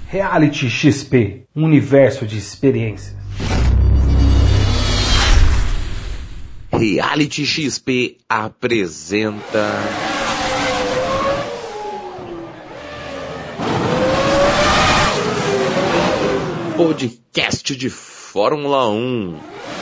Reality XP, um universo de experiências. Reality XP apresenta... podcast de Fórmula 1.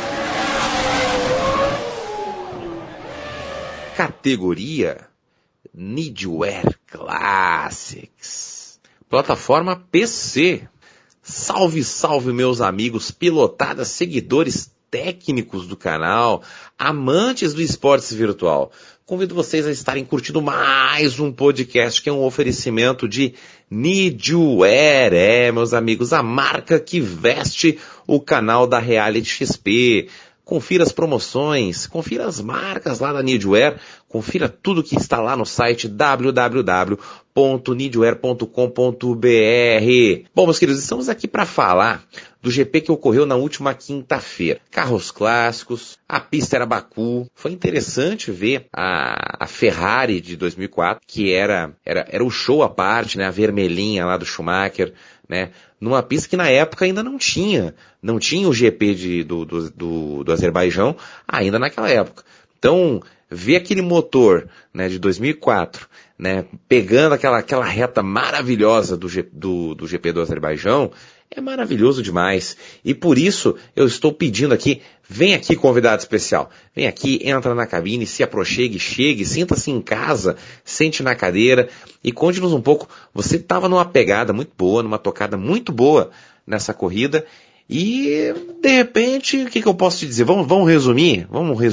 Categoria Needwear Classics. Plataforma PC. Salve, salve, meus amigos pilotadas, seguidores técnicos do canal, amantes do esportes virtual. Convido vocês a estarem curtindo mais um podcast que é um oferecimento de Needwear. Meus amigos, a marca que veste o canal da Reality XP. Confira as promoções, confira as marcas lá da Needwear, confira tudo que está lá no site www.needwear.com.br. Bom, meus queridos, estamos aqui para falar do GP que ocorreu na última quinta-feira. Carros clássicos, a pista era Baku. Foi interessante ver a Ferrari de 2004, que era o show à parte, né? A vermelhinha lá do Schumacher, né? Numa pista que na época ainda não tinha o GP do Azerbaijão ainda naquela época. Então, ver aquele motor, né, de 2004, né, pegando aquela reta maravilhosa do GP do Azerbaijão, é maravilhoso demais. E por isso eu estou pedindo aqui, vem aqui convidado especial, vem aqui, entra na cabine, se aproxime, chegue, sinta-se em casa, sente na cadeira e conte-nos um pouco. Você estava numa pegada muito boa, numa tocada muito boa nessa corrida e de repente, o que eu posso te dizer? Vamos resumir?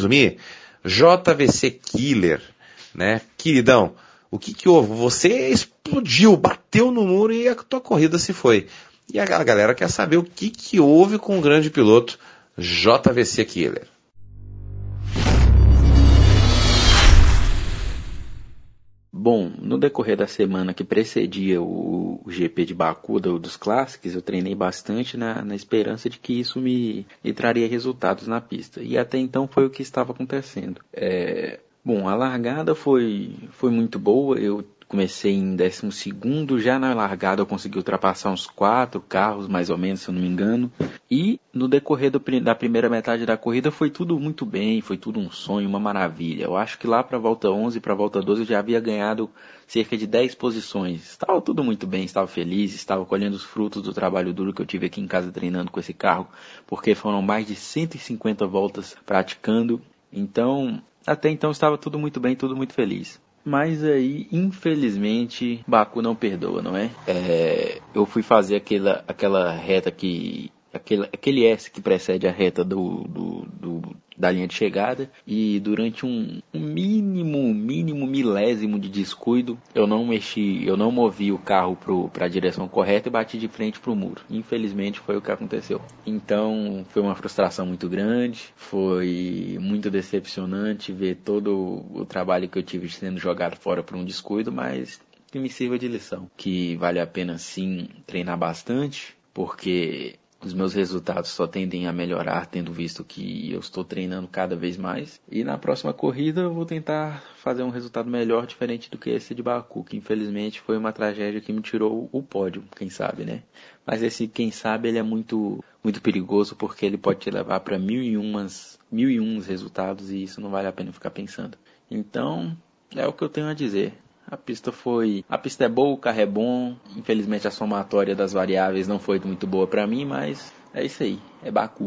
JVC Killer, né? Queridão, o que houve? Você explodiu, bateu no muro e a tua corrida se foi. E a galera quer saber o que houve com o grande piloto JVC Killer. Bom, no decorrer da semana que precedia o GP de Baku dos Classics, eu treinei bastante na esperança de que isso me traria resultados na pista. E até então foi o que estava acontecendo. Bom, a largada foi muito boa. Eu comecei em 12º, já na largada eu consegui ultrapassar uns 4 carros, mais ou menos, se eu não me engano. E no decorrer da primeira metade da corrida foi tudo muito bem, foi tudo um sonho, uma maravilha. Eu acho que lá para a volta 11, para a volta 12 eu já havia ganhado cerca de 10 posições. Estava tudo muito bem, estava feliz, estava colhendo os frutos do trabalho duro que eu tive aqui em casa treinando com esse carro, porque foram mais de 150 voltas praticando. Então, até então estava tudo muito bem, tudo muito feliz. Mas aí, infelizmente, Baku não perdoa, não é? Eu fui fazer aquela reta aquele S que precede a reta da linha de chegada, e durante um mínimo milésimo de descuido, eu não movi o carro para a direção correta e bati de frente para o muro. Infelizmente foi o que aconteceu. Então foi uma frustração muito grande, foi muito decepcionante ver todo o trabalho que eu tive sendo jogado fora por um descuido, mas que me sirva de lição, que vale a pena sim treinar bastante, porque os meus resultados só tendem a melhorar, tendo visto que eu estou treinando cada vez mais. E na próxima corrida eu vou tentar fazer um resultado melhor, diferente do que esse de Baku, que infelizmente foi uma tragédia que me tirou o pódio, quem sabe, né? Mas esse quem sabe ele é muito, muito perigoso, porque ele pode te levar para mil e um resultados, e isso não vale a pena ficar pensando. Então, é o que eu tenho a dizer. A pista é boa, o carro é bom. Infelizmente a somatória das variáveis não foi muito boa para mim, mas é isso aí, é Baku.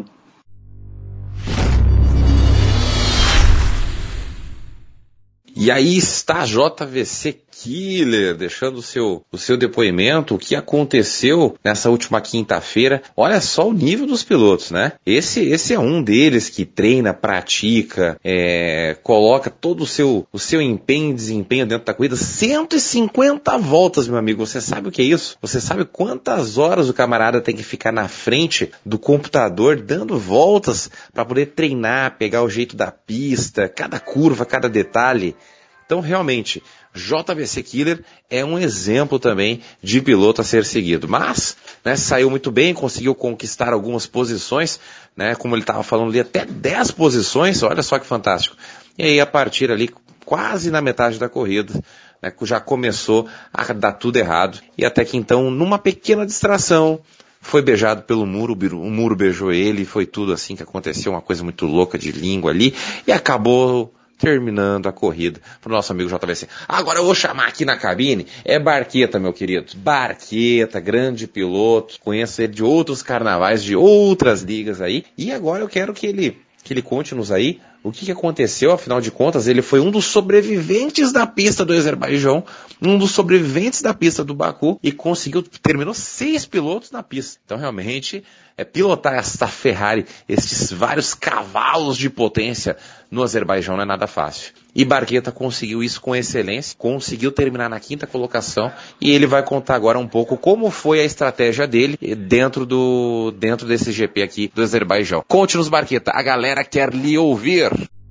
E aí está JVC Killer, deixando o seu depoimento, o que aconteceu nessa última quinta-feira. Olha só o nível dos pilotos, né? Esse é um deles que treina, pratica, coloca todo o seu empenho e desempenho dentro da corrida. 150 voltas, meu amigo. Você sabe o que é isso? Você sabe quantas horas o camarada tem que ficar na frente do computador dando voltas para poder treinar, pegar o jeito da pista, cada curva, cada detalhe? Então, realmente, JVC Killer é um exemplo também de piloto a ser seguido. Mas, né, saiu muito bem, conseguiu conquistar algumas posições, né, como ele estava falando ali, até 10 posições, olha só que fantástico. E aí, a partir ali, quase na metade da corrida, né, já começou a dar tudo errado. E até que então, numa pequena distração, foi beijado pelo muro, o muro beijou ele, foi tudo assim que aconteceu, uma coisa muito louca de língua ali, e acabou terminando a corrida para o nosso amigo JVC. Agora eu vou chamar aqui na cabine, é Barqueta, meu querido. Barqueta, grande piloto, conheço ele de outros carnavais, de outras ligas aí, e agora eu quero que ele conte-nos aí o que aconteceu. Afinal de contas, ele foi um dos sobreviventes da pista do Azerbaijão, um dos sobreviventes da pista do Baku, e terminou 6 pilotos na pista. Então, realmente, pilotar esta Ferrari, estes vários cavalos de potência no Azerbaijão não é nada fácil. E Barqueta conseguiu isso com excelência, conseguiu terminar na 5ª colocação, e ele vai contar agora um pouco como foi a estratégia dele dentro desse GP aqui do Azerbaijão. Conte-nos, Barqueta, a galera quer lhe ouvir.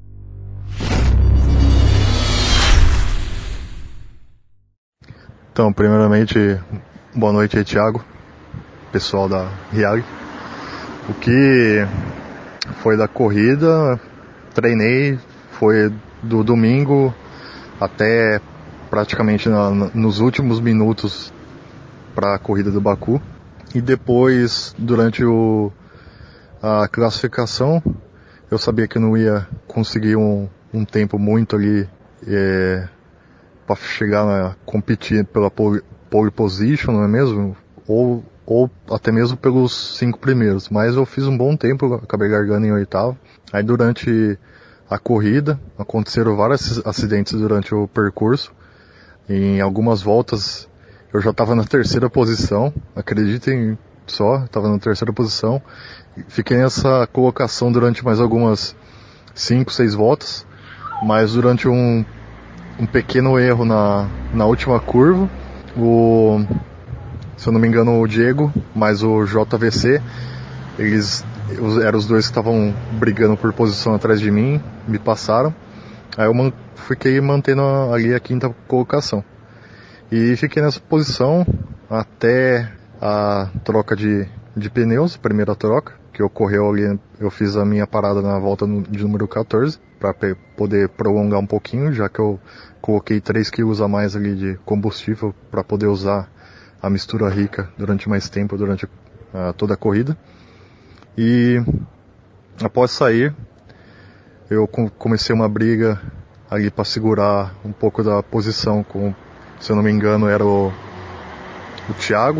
Então, primeiramente, boa noite aí, Thiago, pessoal da Riag. O que foi da corrida, treinei, foi do domingo até praticamente nos últimos minutos para a corrida do Baku. E depois, durante a classificação, eu sabia que eu não ia conseguir um tempo muito ali para chegar a competir pela pole position, não é mesmo? Ou até mesmo pelos 5 primeiros. Mas eu fiz um bom tempo, acabei largando em 8º. Aí durante a corrida, aconteceram vários acidentes durante o percurso. Em algumas voltas eu já estava na 3ª posição, acreditem só, estava na 3ª posição. Fiquei nessa colocação durante mais algumas 5, 6 voltas, mas durante um pequeno erro na última curva, se eu não me engano o Diego, mas o JVC, eram os dois que estavam brigando por posição atrás de mim, me passaram. Aí eu fiquei mantendo ali a 5ª colocação. E fiquei nessa posição até a troca de pneus, a primeira troca, que ocorreu ali. Eu fiz a minha parada na volta de número 14, para poder prolongar um pouquinho, já que eu coloquei 3 kg a mais ali de combustível para poder usar a mistura rica durante mais tempo, durante toda a corrida. E após sair, eu comecei uma briga ali para segurar um pouco da posição com, se eu não me engano, era o Thiago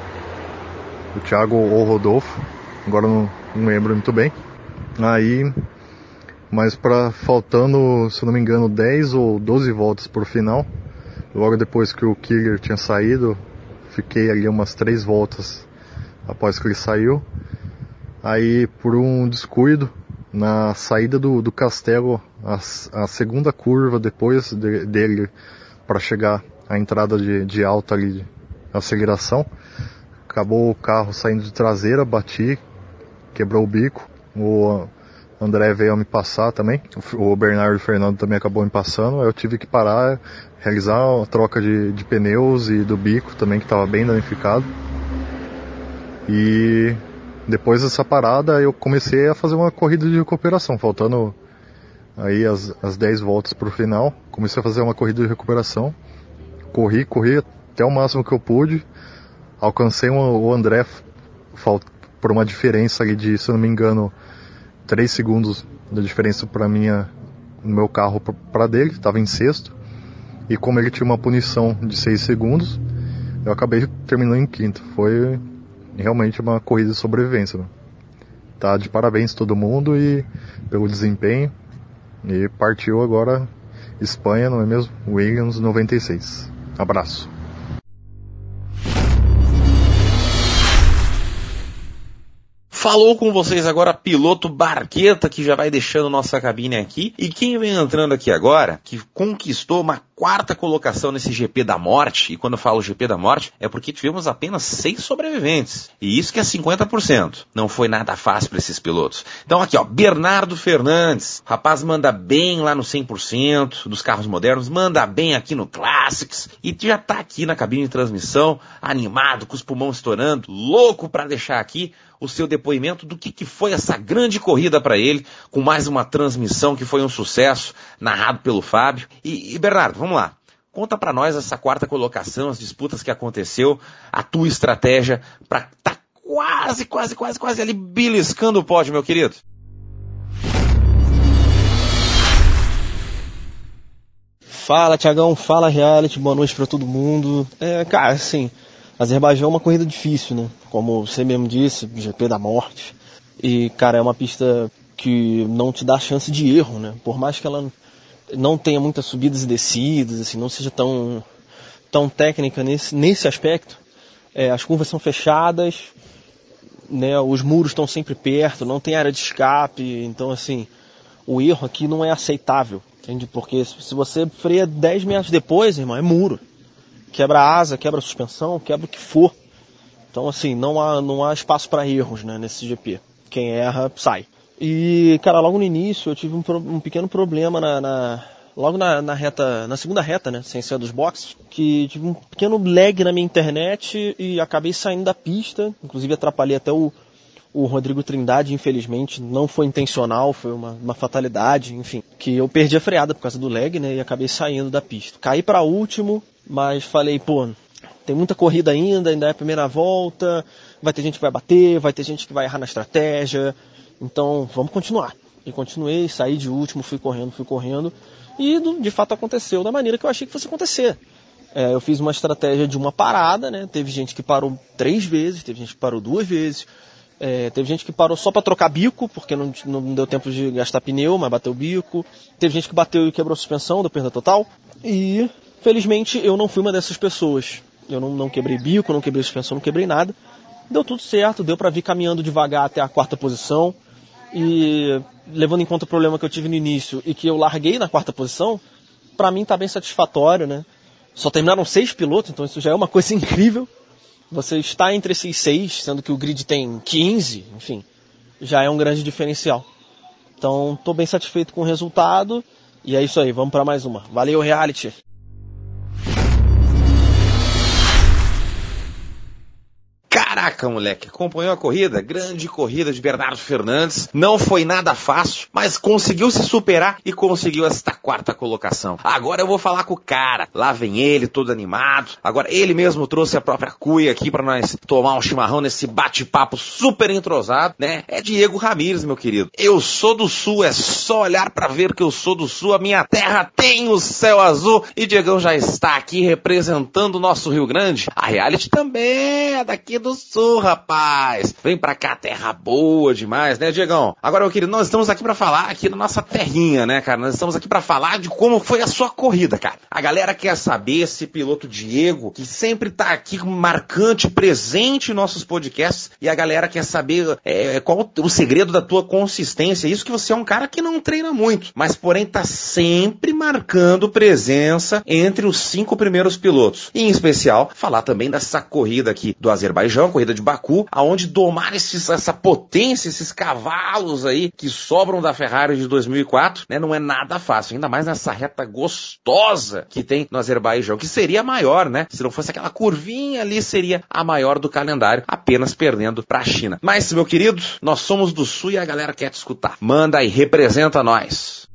ou o Rodolfo, agora não lembro muito bem. Aí, mas faltando, se eu não me engano, 10 ou 12 voltas por final, logo depois que o Killer tinha saído, fiquei ali umas 3 voltas após que ele saiu. Aí, por um descuido, na saída do castelo, a 2ª curva depois dele, para chegar à entrada de alta ali, de aceleração, acabou o carro saindo de traseira, bati, quebrou o bico. O André veio me passar também, o Bernardo e o Fernando também acabou me passando. Aí eu tive que parar, realizar a troca de pneus e do bico também, que estava bem danificado. E depois dessa parada eu comecei a fazer uma corrida de recuperação, faltando aí as 10 voltas para o final. Comecei a fazer uma corrida de recuperação, corri até o máximo que eu pude, alcancei o André por uma diferença ali de, se eu não me engano, 3 segundos da diferença no meu carro para dele, estava em 6º, e como ele tinha uma punição de 6 segundos, eu acabei terminando em 5º. Foi realmente uma corrida de sobrevivência, né? Tá de parabéns todo mundo e pelo desempenho, e partiu agora Espanha, não é mesmo? Williams 96. Abraço. Falou com vocês agora piloto Barqueta, que já vai deixando nossa cabine aqui. E quem vem entrando aqui agora, que conquistou uma 4ª colocação nesse GP da morte. E quando eu falo GP da morte, é porque tivemos apenas 6 sobreviventes. E isso que é 50%. Não foi nada fácil para esses pilotos. Então aqui, ó, Bernardo Fernandes. O rapaz manda bem lá no 100% dos carros modernos, manda bem aqui no Classics. E já tá aqui na cabine de transmissão, animado, com os pulmões estourando, louco para deixar aqui o seu depoimento do que foi essa grande corrida para ele, com mais uma transmissão que foi um sucesso, narrado pelo Fábio. E Bernardo, vamos lá. Conta pra nós essa quarta colocação, as disputas que aconteceu, a tua estratégia pra tá quase ali beliscando o pódio, meu querido. Fala, Thiagão, fala, Reality, boa noite pra todo mundo. Cara, assim, Azerbaijão é uma corrida difícil, né? Como você mesmo disse, GP da morte. E, cara, é uma pista que não te dá chance de erro, né? Por mais que ela não tenha muitas subidas e descidas, assim, não seja tão técnica nesse aspecto, as curvas são fechadas, né? Os muros estão sempre perto, não tem área de escape, então, assim, o erro aqui não é aceitável. Entende? Porque se você freia 10 metros depois, irmão, é muro. Quebra a asa, quebra a suspensão, quebra o que for. Então, assim, não há espaço para erros, né, nesse GP. Quem erra, sai. E, cara, logo no início eu tive um pequeno problema logo na reta, na segunda reta, né, sem ser dos boxes, que tive um pequeno lag na minha internet e acabei saindo da pista. Inclusive atrapalhei até o Rodrigo Trindade, infelizmente, não foi intencional, foi uma fatalidade, enfim, que eu perdi a freada por causa do lag, né, e acabei saindo da pista. Caí para último, mas falei, pô, tem muita corrida ainda é a primeira volta, vai ter gente que vai bater, vai ter gente que vai errar na estratégia, então vamos continuar. E continuei, saí de último, fui correndo, e de fato aconteceu da maneira que eu achei que fosse acontecer. Eu fiz uma estratégia de uma parada, né, teve gente que parou 3 vezes, teve gente que parou 2 vezes, teve gente que parou só para trocar bico, porque não deu tempo de gastar pneu, mas bateu o bico. Teve gente que bateu e quebrou a suspensão, deu perda total. E, felizmente, eu não fui uma dessas pessoas. Eu não quebrei bico, não quebrei suspensão, não quebrei nada. Deu tudo certo, deu para vir caminhando devagar até a 4ª posição. E, levando em conta o problema que eu tive no início e que eu larguei na 4ª posição, para mim tá bem satisfatório, né? Só terminaram 6 pilotos, então isso já é uma coisa incrível. Você está entre esses 6, sendo que o grid tem 15, enfim, já é um grande diferencial. Então, estou bem satisfeito com o resultado. E é isso aí, vamos para mais uma. Valeu, Reality! Caraca, moleque, acompanhou a corrida? Grande corrida de Bernardo Fernandes. Não foi nada fácil, mas conseguiu se superar e conseguiu esta 4ª colocação. Agora eu vou falar com o cara. Lá vem ele, todo animado. Agora ele mesmo trouxe a própria cuia aqui pra nós tomar um chimarrão nesse bate-papo super entrosado, né? É Diego Ramírez, meu querido. Eu sou do Sul, é só olhar pra ver que eu sou do Sul. A minha terra tem o céu azul. E Diegão já está aqui representando o nosso Rio Grande. A Reality também é daqui do Sul, rapaz. Vem pra cá, terra boa demais, né, Diegão? Agora, meu querido, nós estamos aqui pra falar aqui na nossa terrinha, né, cara? Nós estamos aqui pra falar de como foi a sua corrida, cara. A galera quer saber, esse piloto Diego, que sempre tá aqui marcante, presente em nossos podcasts, e a galera quer saber qual o segredo da tua consistência. Isso que você é um cara que não treina muito, mas porém tá sempre marcando presença entre os 5 primeiros pilotos. E, em especial, falar também dessa corrida aqui do Azerbaijão, corrida de Baku, aonde domar essa potência, esses cavalos aí que sobram da Ferrari de 2004, né, não é nada fácil, ainda mais nessa reta gostosa que tem no Azerbaijão, que seria a maior, né, se não fosse aquela curvinha ali, seria a maior do calendário, apenas perdendo pra China. Mas, meu querido, nós somos do Sul e a galera quer te escutar. Manda aí, representa nós.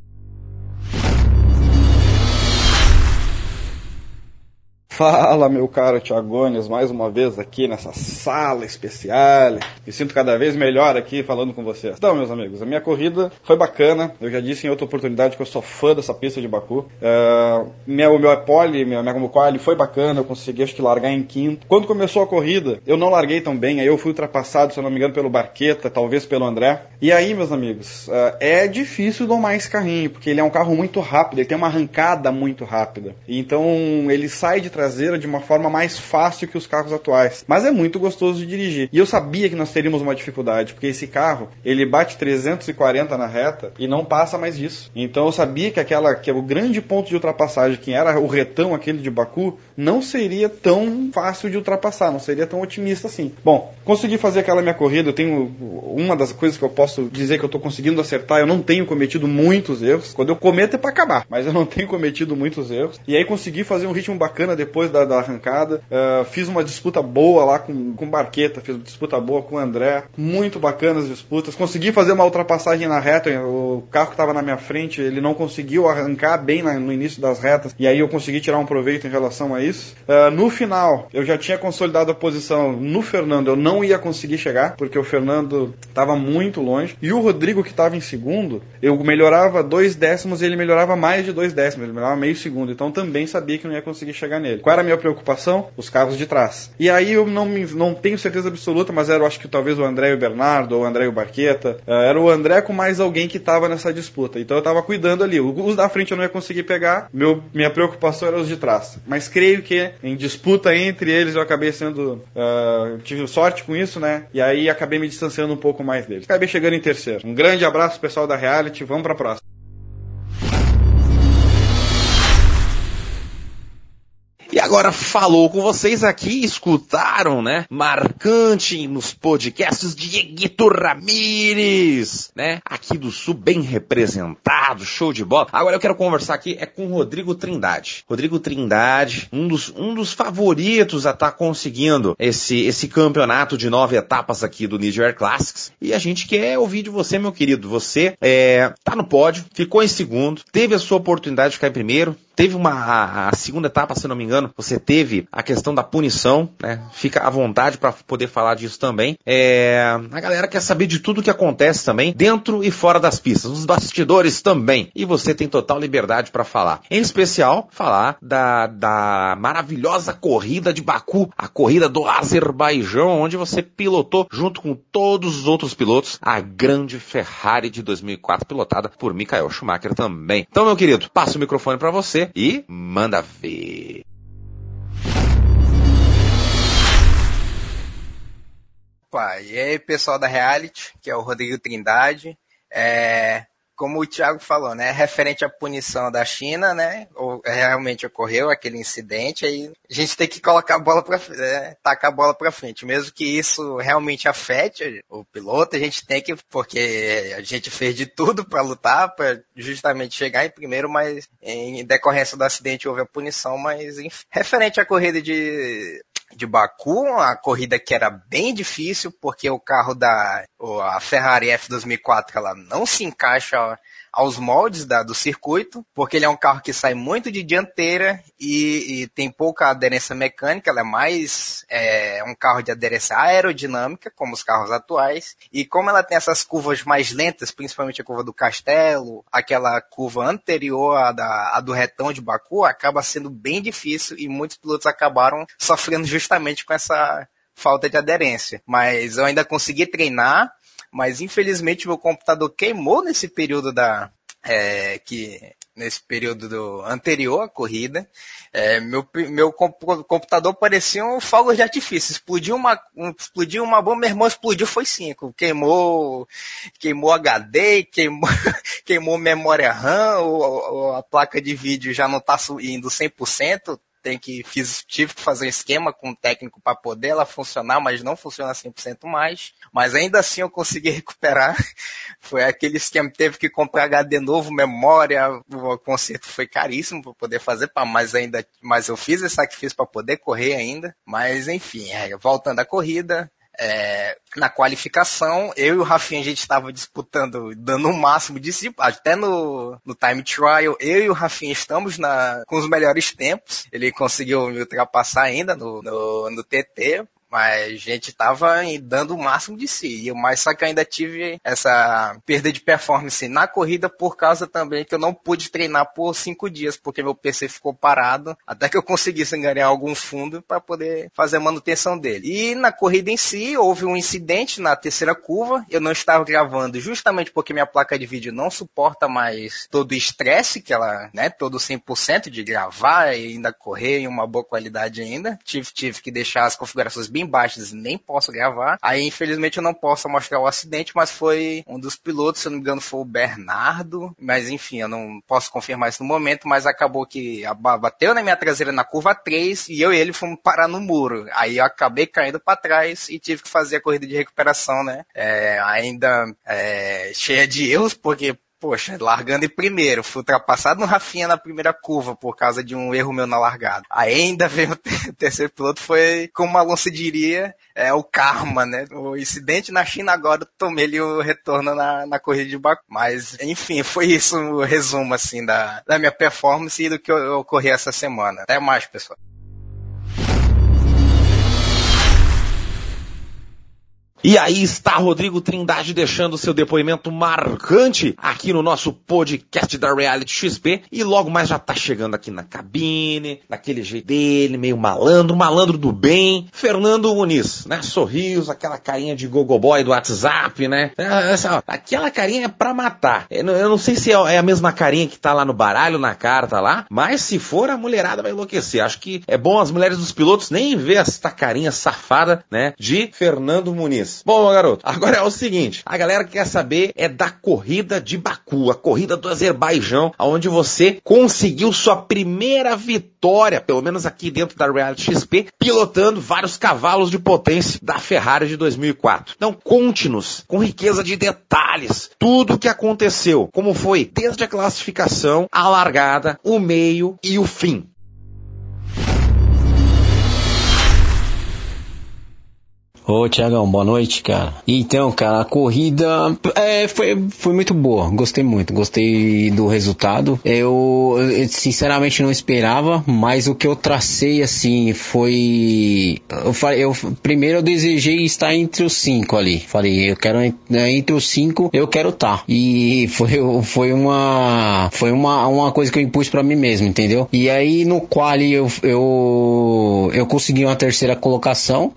Fala, meu caro Thiagones, mais uma vez aqui nessa sala especial. Me sinto cada vez melhor aqui falando com vocês. Então, meus amigos, a minha corrida foi bacana. Eu já disse em outra oportunidade que eu sou fã dessa pista de Baku. Meu pole, minha quali foi bacana. Eu consegui, acho que, largar em 5º. Quando começou a corrida, eu não larguei tão bem. Aí eu fui ultrapassado, se eu não me engano, pelo Barqueta, talvez pelo André. E aí, meus amigos, é difícil domar esse carrinho, porque ele é um carro muito rápido. Ele tem uma arrancada muito rápida. Então, ele sai de traseira de uma forma mais fácil que os carros atuais. Mas é muito gostoso de dirigir. E eu sabia que nós teríamos uma dificuldade, porque esse carro, ele bate 340 na reta e não passa mais disso. Então eu sabia que o grande ponto de ultrapassagem, que era o retão aquele de Baku, não seria tão fácil de ultrapassar, não seria tão otimista assim. Bom, consegui fazer aquela minha corrida. Eu tenho uma das coisas que eu posso dizer que eu estou conseguindo acertar. Eu não tenho cometido muitos erros. Quando eu cometo é para acabar, mas eu não tenho cometido muitos erros. E aí consegui fazer um ritmo bacana depois depois da arrancada. Fiz uma disputa boa lá com o Barqueta, fiz uma disputa boa com o André. Muito bacanas as disputas. Consegui fazer uma ultrapassagem na reta. O carro que estava na minha frente, ele não conseguiu arrancar bem no início das retas. E aí eu consegui tirar um proveito em relação a isso. No final, eu já tinha consolidado a posição no Fernando. Eu não ia conseguir chegar, porque o Fernando estava muito longe. E o Rodrigo, que estava em segundo, eu melhorava 2 décimos e ele melhorava mais de 2 décimos. Ele melhorava meio segundo. Então também sabia que não ia conseguir chegar nele. Qual era a minha preocupação? Os carros de trás. E aí eu não tenho certeza absoluta, mas eu acho que talvez o André e o Bernardo, ou o André e o Barqueta. Era o André com mais alguém que estava nessa disputa. Então eu estava cuidando ali. Os da frente eu não ia conseguir pegar. Minha preocupação era os de trás. Mas creio que em disputa entre eles eu acabei sendo... tive sorte com isso, né? E aí acabei me distanciando um pouco mais deles. Acabei chegando em terceiro. Um grande abraço, pessoal da Reality. Vamos pra próxima. E agora falou com vocês aqui, escutaram, né? Marcante nos podcasts de Dieguito Ramírez, né? Aqui do Sul, bem representado, show de bola. Agora eu quero conversar aqui com o Rodrigo Trindade. Rodrigo Trindade, um dos favoritos a estar conseguindo esse campeonato de 9 etapas aqui do New Year Classics. E a gente quer ouvir de você, meu querido. Você tá no pódio, ficou em segundo, teve a sua oportunidade de ficar em primeiro. Teve a segunda etapa, se não me engano, você teve a questão da punição, né? Fica à vontade para poder falar disso também. A galera quer saber de tudo que acontece também, dentro e fora das pistas, nos bastidores também. E você tem total liberdade para falar. Em especial, falar da maravilhosa corrida de Baku, a corrida do Azerbaijão, onde você pilotou, junto com todos os outros pilotos, a grande Ferrari de 2004, pilotada por Michael Schumacher também. Então, meu querido, passo o microfone para você e manda ver. Opa, e aí, pessoal da Reality, que é o Rodrigo Trindade. Como o Thiago falou, né, referente à punição da China, né, realmente ocorreu aquele incidente, aí a gente tem que colocar a bola tacar a bola pra frente, mesmo que isso realmente afete o piloto, a gente tem que, porque a gente fez de tudo para lutar, para justamente chegar em primeiro, mas em decorrência do acidente houve a punição, mas referente à corrida de Baku, uma corrida que era bem difícil, porque o carro a Ferrari F2004, ela não se encaixa aos moldes do circuito, porque ele é um carro que sai muito de dianteira e tem pouca aderência mecânica, ela é mais um carro de aderência aerodinâmica, como os carros atuais, e como ela tem essas curvas mais lentas, principalmente a curva do Castelo, aquela curva anterior à do retão de Baku, acaba sendo bem difícil e muitos pilotos acabaram sofrendo justamente com essa falta de aderência. Mas eu ainda consegui treinar, mas infelizmente meu computador queimou nesse período nesse período anterior à corrida. Meu computador parecia um fogo de artifício. Explodiu uma bomba, meu irmão explodiu, foi 5. Queimou HD, queimou memória RAM, a placa de vídeo já não está indo 100%. Tive que fazer um esquema com o técnico para poder ela funcionar, mas não funciona 100% mais. Mas ainda assim eu consegui recuperar. Foi aquele esquema, teve que comprar HD novo, memória, o conserto foi caríssimo para poder fazer, mas eu fiz esse sacrifício para poder correr ainda. Mas enfim, voltando à corrida, na qualificação, eu e o Rafinha, a gente estava disputando, dando o máximo de si, até no time trial, eu e o Rafinha estamos com os melhores tempos, ele conseguiu me ultrapassar ainda no TT, mas a gente tava dando o máximo de si. Mas só que eu ainda tive essa perda de performance na corrida por causa também que eu não pude treinar por 5 dias, porque meu PC ficou parado, até que eu conseguisse ganhar algum fundo para poder fazer a manutenção dele. E na corrida em si, houve um incidente na terceira curva, eu não estava gravando justamente porque minha placa de vídeo não suporta mais todo o estresse que ela, né, todo 100% de gravar e ainda correr em uma boa qualidade ainda. Tive que deixar as configurações bem baixas, nem posso gravar. Aí, infelizmente, eu não posso mostrar o acidente, mas foi um dos pilotos, se eu não me engano, foi o Bernardo. Mas, enfim, eu não posso confirmar isso no momento, mas acabou que bateu na minha traseira na curva 3 e eu e ele fomos parar no muro. Aí eu acabei caindo para trás e tive que fazer a corrida de recuperação, né? Ainda cheia de erros, porque poxa, largando em primeiro, fui ultrapassado no Rafinha na primeira curva por causa de um erro meu na largada. Aí ainda veio o terceiro piloto, foi, como o Alonso diria, o karma, né? O incidente na China, agora eu tomei ali o retorno na corrida de Baku. Mas, enfim, foi isso o resumo, assim, da minha performance e do que ocorreu essa semana. Até mais, pessoal. E aí está Rodrigo Trindade deixando seu depoimento marcante aqui no nosso podcast da Reality XP. E logo mais já tá chegando aqui na cabine, daquele jeito dele, meio malandro do bem. Fernando Muniz, né? Sorriso, aquela carinha de gogoboy do WhatsApp, né? Aquela carinha é pra matar. Eu não sei se é a mesma carinha que tá lá no baralho, na carta lá, mas se for, a mulherada vai enlouquecer. Acho que é bom as mulheres dos pilotos nem ver essa carinha safada, né? De Fernando Muniz. Bom, meu garoto, agora é o seguinte, a galera quer saber da corrida de Baku, a corrida do Azerbaijão, onde você conseguiu sua primeira vitória, pelo menos aqui dentro da Reality XP, pilotando vários cavalos de potência da Ferrari de 2004. Então, conte-nos, com riqueza de detalhes, tudo o que aconteceu, como foi desde a classificação, a largada, o meio e o fim. Ô, Thiagão, boa noite, cara. Então, cara, a corrida foi muito boa. Gostei muito, gostei do resultado. Eu sinceramente não esperava, mas o que eu tracei, assim, foi... Primeiro eu desejei estar entre os 5 ali. Falei, eu quero entre os 5, eu quero estar. E foi uma coisa que eu impus pra mim mesmo, entendeu? E aí, no quali, eu consegui uma terceira colocação.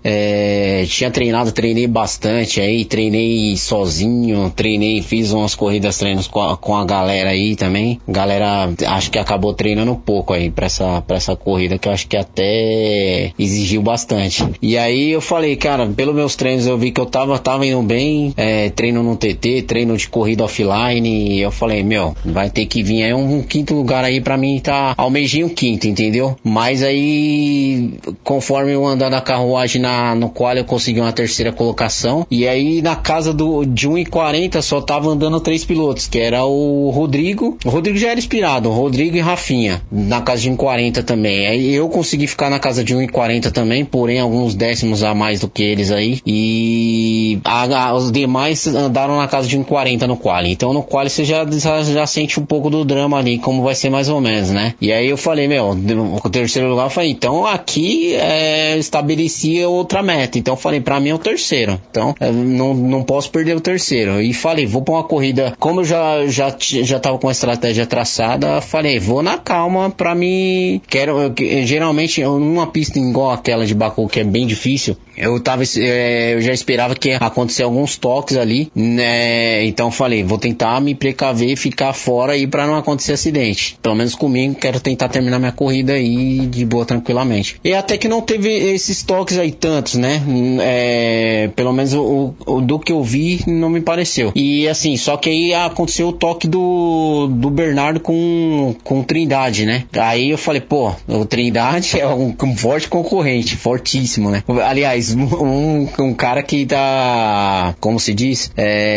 Treinei bastante aí, treinei sozinho, fiz umas treinos com a galera aí também. Galera, acho que acabou treinando um pouco aí pra essa corrida, que eu acho que até exigiu bastante. E aí eu falei, cara, pelos meus treinos eu vi que eu tava indo bem, treino no TT, treino de corrida offline, e eu falei, vai ter que vir aí um quinto lugar aí pra mim, tá, almejei um quinto, entendeu? Mas aí, conforme eu andar na carruagem no qual eu consegui uma terceira colocação, e aí na casa de 1,40 só tava andando 3 pilotos, que era o Rodrigo já era inspirado, o Rodrigo e Rafinha, na casa de 1,40 também. Aí eu consegui ficar na casa de 1,40 também, porém alguns décimos a mais do que eles aí, e os demais andaram na casa de 1,40 no quali. Então no quali você já sente um pouco do drama ali, como vai ser mais ou menos, né? E aí eu falei, o terceiro lugar, eu falei, então aqui estabelecia outra meta. Então eu falei, pra mim é o terceiro, então não posso perder o terceiro. E falei, vou pra uma corrida, como eu já tava com a estratégia traçada, falei, vou na calma pra mim. Geralmente numa pista igual aquela de Baku, que é bem difícil, eu já esperava que ia acontecer alguns toques ali, né? Então falei, vou tentar me precaver e ficar fora aí pra não acontecer acidente. Pelo menos comigo, quero tentar terminar minha corrida aí de boa, tranquilamente. E até que não teve esses toques aí tantos, né? Pelo menos do que eu vi, não me pareceu. E assim, só que aí aconteceu o toque do Bernardo com Trindade, né? Aí eu falei, o Trindade é um forte concorrente, fortíssimo, né? Aliás, um cara que tá, como se diz,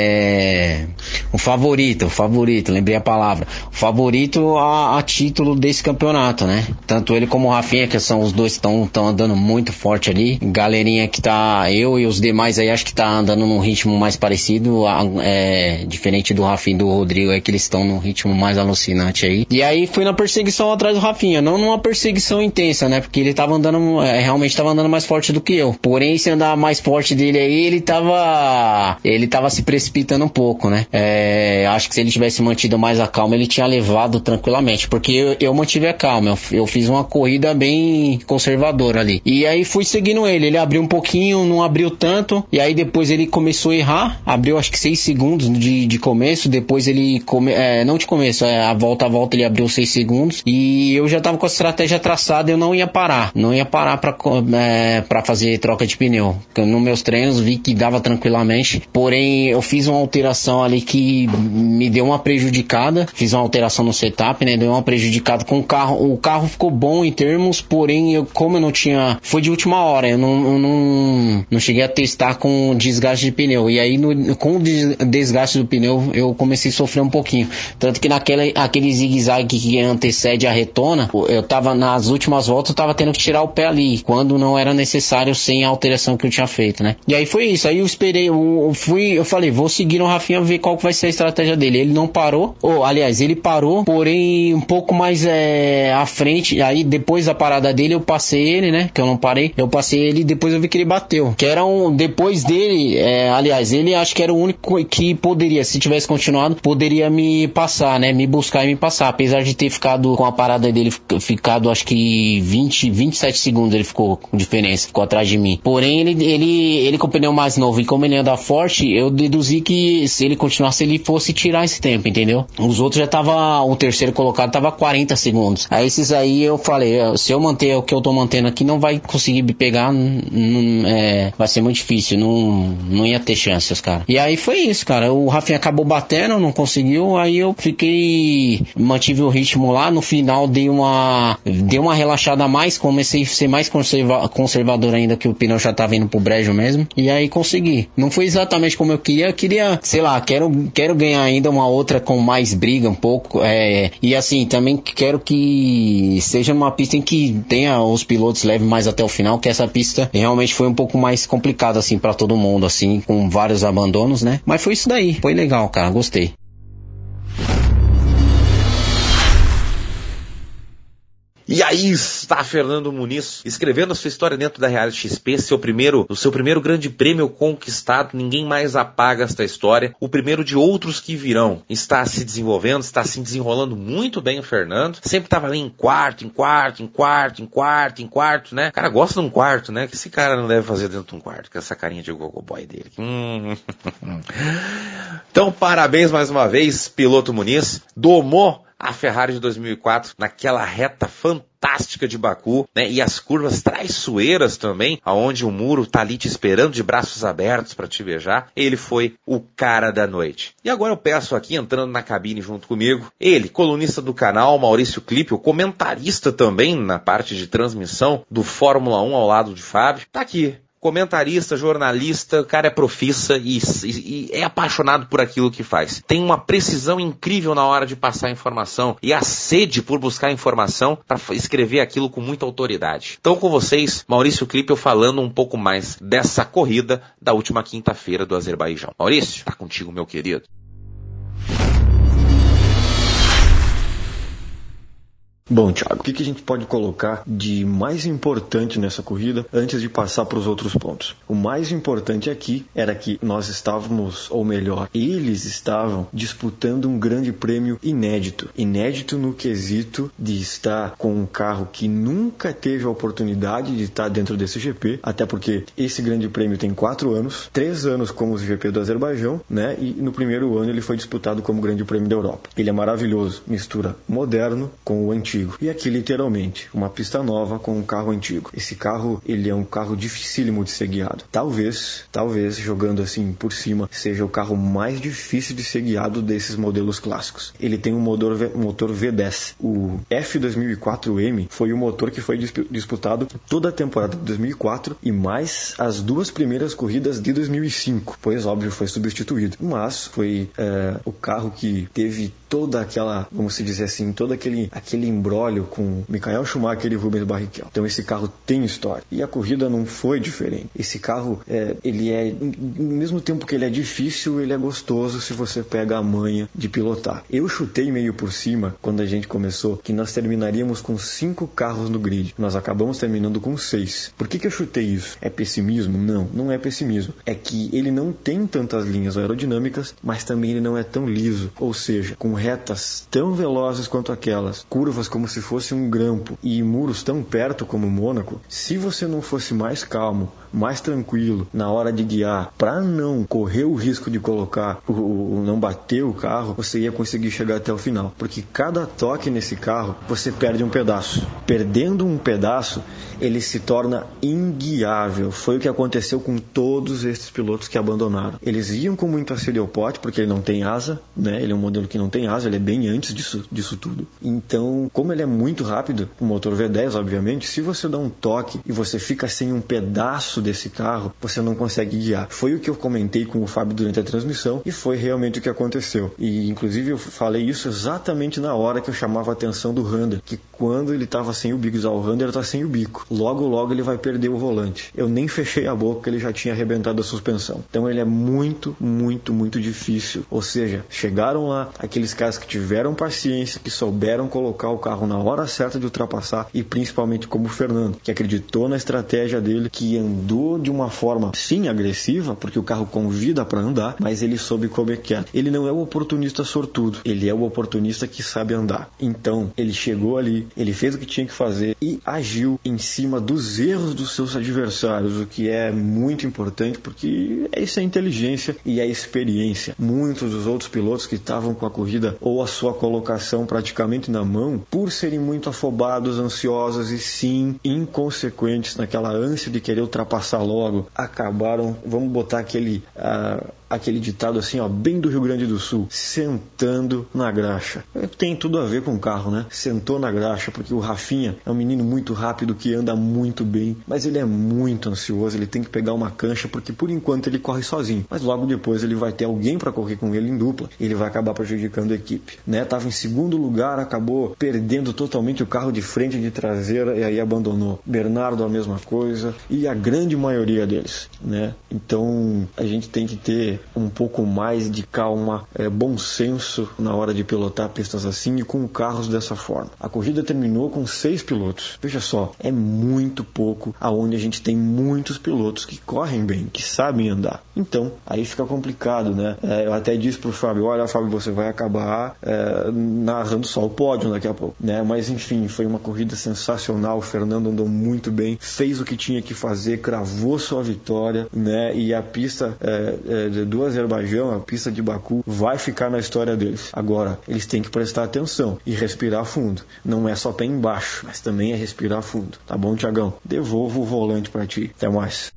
o favorito, lembrei a palavra, o favorito a título desse campeonato, né? Tanto ele como o Rafinha, que são os dois que estão andando muito forte ali. Galerinha que tá, eu e os demais aí, acho que tá andando num ritmo mais parecido, diferente do Rafinha e do Rodrigo, é que eles estão num ritmo mais alucinante aí. E aí fui na perseguição atrás do Rafinha, não numa perseguição intensa, né? Porque ele tava andando, realmente tava andando mais forte do que eu. Porém, se andar mais forte dele aí, ele tava se precipitando um pouco, né? Acho que se ele tivesse mantido mais a calma, ele tinha levado tranquilamente, porque eu mantive a calma, eu fiz uma corrida bem conservadora ali. E aí fui seguindo ele abriu um pouquinho, não abriu tanto, e aí depois ele começou a errar, abriu acho que 6 segundos de começo, depois ele, não de começo, a volta ele abriu 6 segundos, e eu já tava com a estratégia traçada, eu não ia parar pra fazer troca de pneu. Nos meus treinos vi que dava tranquilamente, porém eu fiz uma alteração ali que me deu uma prejudicada, fiz uma alteração no setup, né, deu uma prejudicada com o carro ficou bom em termos, porém como eu não tinha, foi de última hora, eu não não cheguei a testar com desgaste de pneu. E aí com o desgaste do pneu eu comecei a sofrer um pouquinho. Tanto que aquele zigue-zague que antecede a retona, eu tava nas últimas voltas, eu tava tendo que tirar o pé ali, quando não era necessário, sem a alteração que eu tinha feito, né? E aí foi isso, aí eu esperei, eu falei, vou seguir no Rafinha, ver qual que vai ser a estratégia dele. Ele não parou, aliás, ele parou, porém um pouco mais à frente. Aí depois da parada dele eu passei ele, né? Que eu não parei, eu passei ele e depois eu vi que ele bateu. Que era depois dele, aliás, ele acho que era o único que poderia, se tivesse continuado, poderia me passar, né? Me buscar e me passar. Apesar de ter ficado com a parada dele, acho que 27 segundos ele ficou com diferença, ficou atrás de mim. Porém, ele com o pneu mais novo e como ele anda forte, eu deduzi que se ele continuasse, ele fosse tirar esse tempo, entendeu? Os outros o terceiro colocado tava 40 segundos. Aí esses aí eu falei, se eu manter o que eu tô mantendo aqui, não vai conseguir me pegar, vai ser muito difícil, não ia ter chance, os caras. E aí foi isso, cara. O Rafinha acabou batendo, não conseguiu, aí eu mantive o ritmo lá, no final dei uma relaxada a mais, comecei a ser mais conservador ainda, que o pneu já tava indo pro brejo mesmo, e aí consegui. Não foi exatamente como eu queria, sei lá, quero ganhar ainda uma outra com mais briga um pouco, e assim, também quero que seja uma pista em que tenha os pilotos levem mais até o final, que essa pista realmente foi um pouco mais complicada, assim, pra todo mundo, assim, com vários abandonos, né? Mas foi isso daí, foi legal, cara, gostei. E aí está Fernando Muniz, escrevendo a sua história dentro da Reality XP, o seu primeiro grande prêmio conquistado, ninguém mais apaga esta história, o primeiro de outros que virão. Está se desenvolvendo, está se desenrolando muito bem o Fernando, sempre estava ali em quarto, né? O cara gosta de um quarto, né? Que esse cara não deve fazer dentro de um quarto, com essa carinha de gogoboy dele. Então, parabéns mais uma vez, piloto Muniz, domou a Ferrari de 2004 naquela reta fantástica de Baku, né? E as curvas traiçoeiras também, aonde o muro tá ali te esperando de braços abertos para te beijar. Ele foi o cara da noite. E agora eu peço aqui, entrando na cabine junto comigo, ele, colunista do canal, Maurício Clipe, o comentarista também na parte de transmissão do Fórmula 1 ao lado de Fábio, tá aqui. Comentarista, jornalista, o cara é profissa e é apaixonado por aquilo que faz. Tem uma precisão incrível na hora de passar informação e a sede por buscar informação para escrever aquilo com muita autoridade. Então com vocês, Maurício Clipe, eu falando um pouco mais dessa corrida da última quinta-feira do Azerbaijão. Maurício, tá contigo, meu querido. Bom, Thiago, o que a gente pode colocar de mais importante nessa corrida antes de passar para os outros pontos? O mais importante aqui era que nós estávamos, ou melhor, eles estavam disputando um grande prêmio inédito. Inédito no quesito de estar com um carro que nunca teve a oportunidade de estar dentro desse GP, até porque esse grande prêmio tem 4 anos, 3 anos como o GP do Azerbaijão, né? E no primeiro ano ele foi disputado como Grande Prêmio da Europa. Ele é maravilhoso, mistura moderno com o antigo. E aqui, literalmente, uma pista nova com um carro antigo. Esse carro, ele é um carro dificílimo de ser guiado. Talvez, jogando assim por cima, seja o carro mais difícil de ser guiado desses modelos clássicos. Ele tem um motor V10. O F2004M foi o motor que foi disputado toda a temporada de 2004 e mais as 2 primeiras corridas de 2005, pois, óbvio, foi substituído. Mas foi o carro que teve toda aquela, vamos dizer assim, todo aquele imbróglio com Michael Schumacher e Rubens Barrichello. Então esse carro tem história. E a corrida não foi diferente. Esse carro, ele é, ao mesmo tempo que ele é difícil, ele é gostoso se você pega a manha de pilotar. Eu chutei meio por cima, quando a gente começou, que nós terminaríamos com 5 carros no grid. Nós acabamos terminando com 6. Por que eu chutei isso? É pessimismo? Não é pessimismo. É que ele não tem tantas linhas aerodinâmicas, mas também ele não é tão liso. Ou seja, com retas tão velozes quanto aquelas, curvas como se fosse um grampo e muros tão perto como Mônaco, se você não fosse mais calmo, mais tranquilo na hora de guiar, para não correr o risco de não bater o carro, você ia conseguir chegar até o final, porque cada toque nesse carro você perde um pedaço. Perdendo um pedaço ele se torna inguiável. Foi o que aconteceu com todos esses pilotos que abandonaram. Eles iam com muito auxílio ao pote, porque ele não tem asa, né? Ele é um modelo que não tem asa, ele é bem antes disso tudo. Então, como ele é muito rápido, o motor V10, obviamente, se você dá um toque e você fica sem um pedaço desse carro, você não consegue guiar. Foi o que eu comentei com o Fábio durante a transmissão e foi realmente o que aconteceu. E, inclusive, eu falei isso exatamente na hora que eu chamava a atenção do Honda, que quando ele estava sem o bico, o Honda está sem o bico. Logo ele vai perder o volante. Eu nem fechei a boca porque ele já tinha arrebentado a suspensão. Então ele é muito difícil. Ou seja, chegaram lá aqueles caras que tiveram paciência, que souberam colocar o carro na hora certa de ultrapassar e principalmente como o Fernando, que acreditou na estratégia dele, que andou de uma forma sim agressiva, porque o carro convida para andar, mas ele soube como é que é. Ele não é o oportunista sortudo, ele é o oportunista que sabe andar. Então ele chegou ali, ele fez o que tinha que fazer e agiu em cima dos erros dos seus adversários, o que é muito importante, porque isso é inteligência e é experiência. Muitos dos outros pilotos que estavam com a corrida ou a sua colocação praticamente na mão, por serem muito afobados, ansiosos e sim inconsequentes naquela ânsia de querer ultrapassar logo, acabaram, vamos botar aquele ditado assim, ó, bem do Rio Grande do Sul, sentando na graxa. Tem tudo a ver com o carro, né? Sentou na graxa, porque o Rafinha é um menino muito rápido que anda muito bem, mas ele é muito ansioso, ele tem que pegar uma cancha, porque por enquanto ele corre sozinho, mas logo depois ele vai ter alguém para correr com ele em dupla, e ele vai acabar prejudicando a equipe, né? Tava em segundo lugar, acabou perdendo totalmente o carro de frente e de traseira, e aí abandonou. Bernardo a mesma coisa, e a grande maioria deles, né? Então a gente tem que ter um pouco mais de calma, bom senso na hora de pilotar pistas assim e com carros dessa forma. A corrida terminou com 6 pilotos. Veja só, é muito pouco, aonde a gente tem muitos pilotos que correm bem, que sabem andar. Então, aí fica complicado, né? Eu até disse pro Fábio, olha Fábio, você vai acabar narrando só o pódio daqui a pouco, né? Mas enfim, foi uma corrida sensacional, o Fernando andou muito bem, fez o que tinha que fazer, cravou sua vitória, né? E a pista do Azerbaijão, a pista de Baku, vai ficar na história deles. Agora, eles têm que prestar atenção e respirar fundo. Não é só pé embaixo, mas também é respirar fundo. Tá bom, Tiagão? Devolvo o volante para ti. Até mais.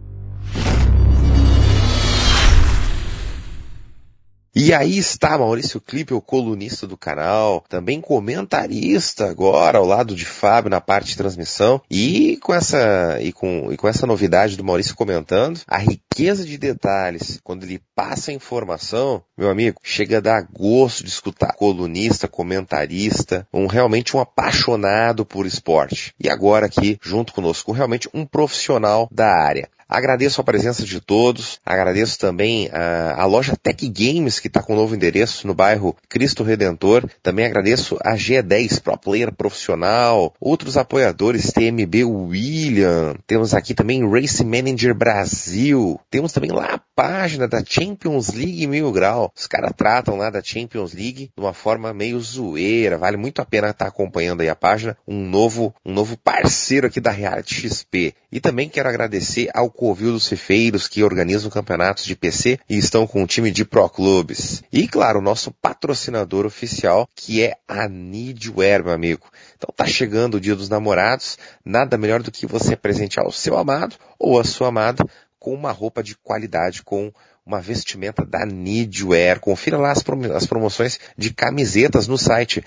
E aí está Maurício Klippe, o colunista do canal, também comentarista agora ao lado de Fábio na parte de transmissão, e com essa novidade do Maurício comentando, a riqueza de detalhes, quando ele passa a informação, meu amigo, chega a dar gosto de escutar. Colunista, comentarista, realmente um apaixonado por esporte. E agora aqui, junto conosco, realmente um profissional da área. Agradeço a presença de todos, agradeço também a loja Tech Games, que está com um novo endereço no bairro Cristo Redentor. Também agradeço a G10 Pro Player Profissional, outros apoiadores, TMB William, temos aqui também Race Manager Brasil, temos também lá a página da Champions League 1000 Grau. Os caras tratam lá da Champions League de uma forma meio zoeira, vale muito a pena estar acompanhando aí a página, um novo parceiro aqui da Reality XP. E também quero agradecer ao Covil dos Cefeiros, que organizam campeonatos de PC e estão com um time de Pro Clubes. E, claro, o nosso patrocinador oficial, que é a Needwear, meu amigo. Então tá chegando o Dia dos Namorados, nada melhor do que você presentear o seu amado ou a sua amada com uma roupa de qualidade, com uma vestimenta da Needwear. Confira lá as promoções de camisetas no site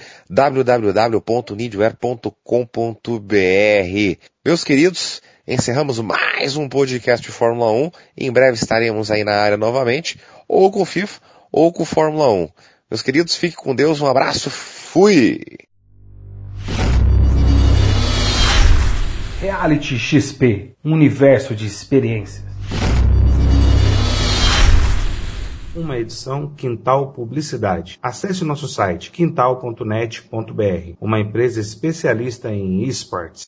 www.needwear.com.br. Meus queridos, encerramos mais um podcast de Fórmula 1. Em breve estaremos aí na área novamente, ou com o FIFA, ou com Fórmula 1. Meus queridos, fiquem com Deus, um abraço, fui! Reality XP, um universo de experiências. Uma edição Quintal Publicidade. Acesse o nosso site quintal.net.br, uma empresa especialista em esportes.